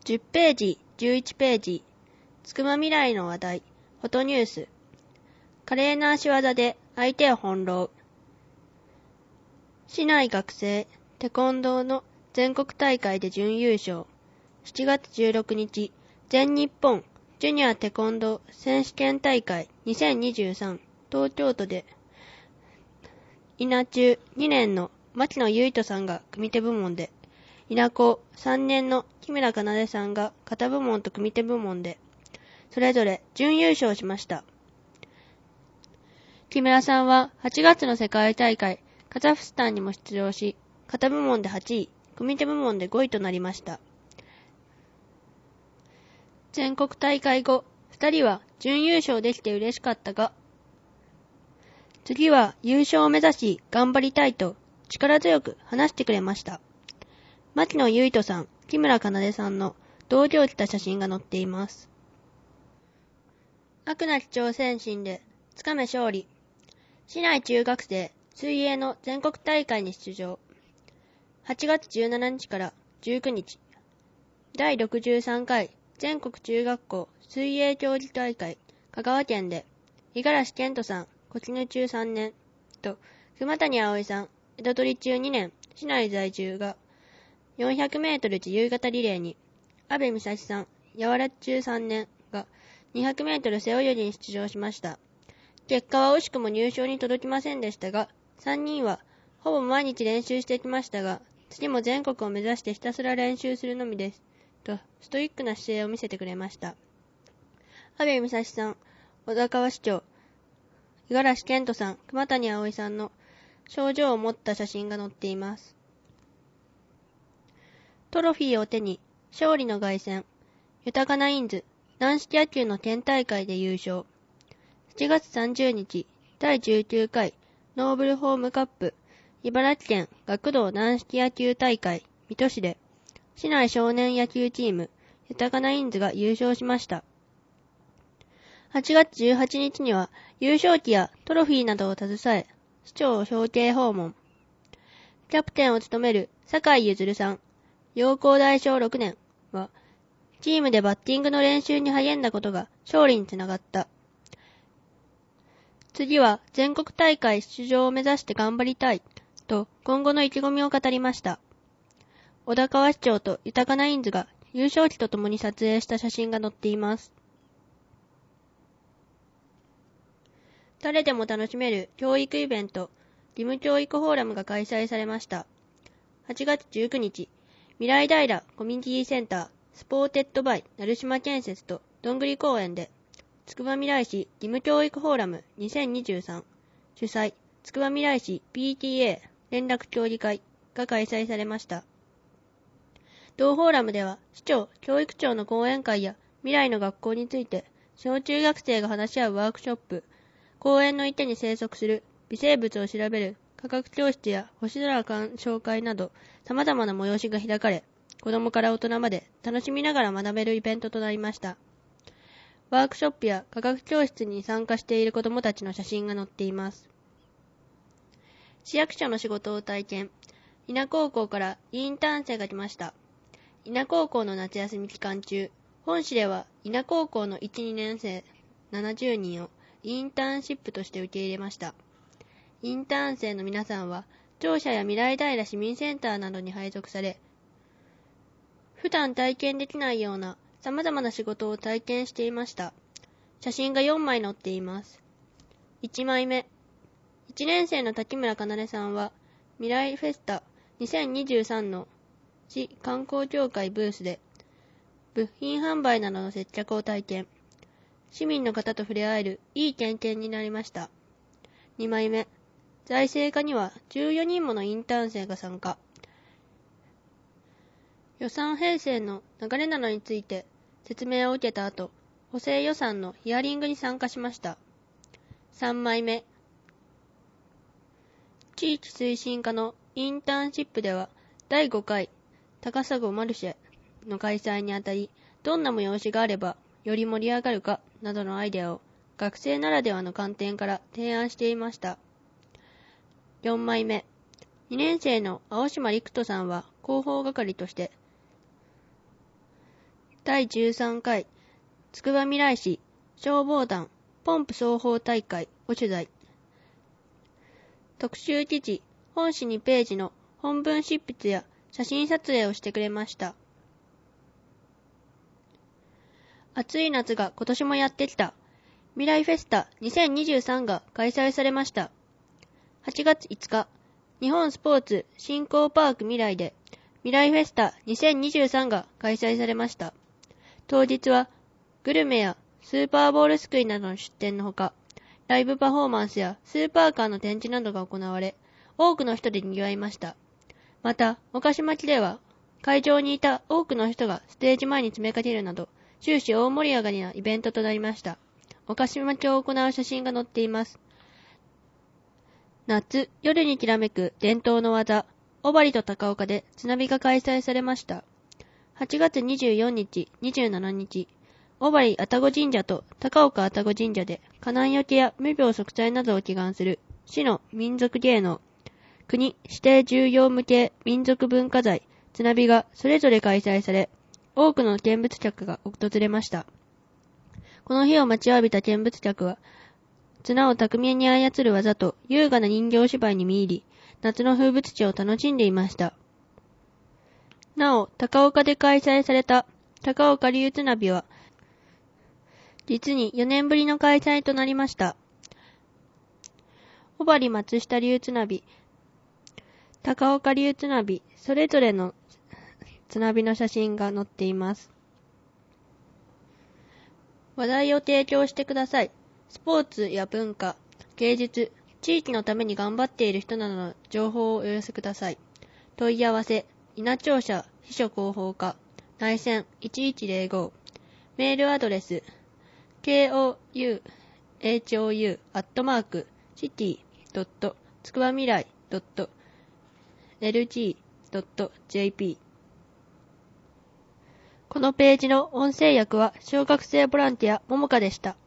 10ページ、11ページ、つくば未来の話題、フォトニュース。華麗な足技で相手を翻弄。市内学生テコンドーの全国大会で準優勝。7月16日、全日本ジュニアテコンドー選手権大会2023東京都で、稲中2年の牧野結人さんが組手部門で、稲高3年の木村奏さんが形部門と組手部門で、それぞれ準優勝しました。木村さんは8月の世界大会カザフスタンにも出場し、形部門で8位、組手部門で5位となりました。全国大会後、2人は準優勝できて嬉しかったが、次は優勝を目指し頑張りたいと力強く話してくれました。牧野結人さん、木村奏さんの同時を着た写真が載っています。飽くなき挑戦心でつかめ勝利。市内中学生水泳の全国大会に出場。8月17日から19日、第63回全国中学校水泳競技大会香川県で、五十嵐健人さん、小絹中3年と熊谷葵さん、枝取中2年、市内在住が400メートル自由形リレーに、阿部美咲さん、柔ら中3年が200メートル背泳ぎに出場しました。結果は惜しくも入賞に届きませんでしたが、3人はほぼ毎日練習してきましたが、次も全国を目指してひたすら練習するのみです。と、ストイックな姿勢を見せてくれました。阿部美咲さん、小田川市長、五十嵐健人さん、熊谷葵さんの賞状を持った写真が載っています。トロフィーを手に勝利の凱旋。豊かなインズ軟式野球の県大会で優勝。7月30日、第19回ノーブルホームカップ茨城県学童軟式野球大会水戸市で、市内少年野球チーム豊かなインズが優勝しました。8月18日には優勝旗やトロフィーなどを携え、市長を表敬訪問。キャプテンを務める酒井譲さん、陽光大小6年は、チームでバッティングの練習に励んだことが勝利につながった。次は全国大会出場を目指して頑張りたいと今後の意気込みを語りました。小田川市長と豊かなインズが優勝旗とともに撮影した写真が載っています。誰でも楽しめる教育イベント、義務教育フォーラムが開催されました。8月19日、未来平コミュニティセンタースポーテッドバイ成島建設とどんぐり公園で、つくばみらい市義務教育フォーラム2023主催つくばみらい市 PTA 連絡協議会が開催されました。同フォーラムでは市長、教育長の講演会や未来の学校について小中学生が話し合うワークショップ、公園の池に生息する微生物を調べる科学教室や星空鑑賞会など様々な催しが開かれ、子供から大人まで楽しみながら学べるイベントとなりました。ワークショップや科学教室に参加している子供たちの写真が載っています。市役所の仕事を体験。伊那高校からインターン生が来ました。伊那高校の夏休み期間中、本市では伊那高校の1、2年生70人をインターンシップとして受け入れました。インターン生の皆さんは、庁舎や未来平市民センターなどに配属され、普段体験できないような様々な仕事を体験していました。写真が4枚載っています。1枚目。1年生の滝村かなねさんは、未来フェスタ2023の市観光協会ブースで、物品販売などの接客を体験。市民の方と触れ合えるいい経験になりました。2枚目。財政課には14人ものインターン生が参加。予算編成の流れなどについて説明を受けた後、補正予算のヒアリングに参加しました。3枚目。地域推進課のインターンシップでは、第5回高砂マルシェの開催にあたり、どんな催しがあればより盛り上がるかなどのアイデアを学生ならではの観点から提案していました。4枚目。2年生の青島陸斗さんは広報係として、 第13回つくばみらい市消防団ポンプ奏法大会を取材。特集記事、本誌2ページの本文執筆や写真撮影をしてくれました。暑い夏が今年もやってきた。未来フェスタ2023が開催されました。8月5日、日本スポーツ振興パーク未来で未来フェスタ2023が開催されました。当日はグルメやスーパーボールすくいなどの出店のほか、ライブパフォーマンスやスーパーカーの展示などが行われ、多くの人で賑わいました。また、お菓子巻きでは、会場にいた多くの人がステージ前に詰めかけるなど、終始大盛り上がりなイベントとなりました。お菓子巻きを行う写真が載っています。夏、夜にきらめく伝統の技、小針と高岡で綱火が開催されました。8月24日、27日、小針愛宕神社と高岡愛宕神社で火難よけや無病息災などを祈願する市の民族芸能、国指定重要無形民族文化財、綱火がそれぞれ開催され、多くの見物客が訪れました。この日を待ちわびた見物客は、綱を巧みに操る技と優雅な人形芝居に見入り、夏の風物詩を楽しんでいました。なお、高岡で開催された高岡流綱火は、実に4年ぶりの開催となりました。小針松下流綱火、高岡流綱火、それぞれの綱火の写真が載っています。話題を提供してください。スポーツや文化、芸術、地域のために頑張っている人などの情報をお寄せください。問い合わせ、稲庁舎秘書広報課、内線1105、メールアドレス、kouhou@city.tskubamirai.lg.jp。このページの音声訳は小学生ボランティアももかでした。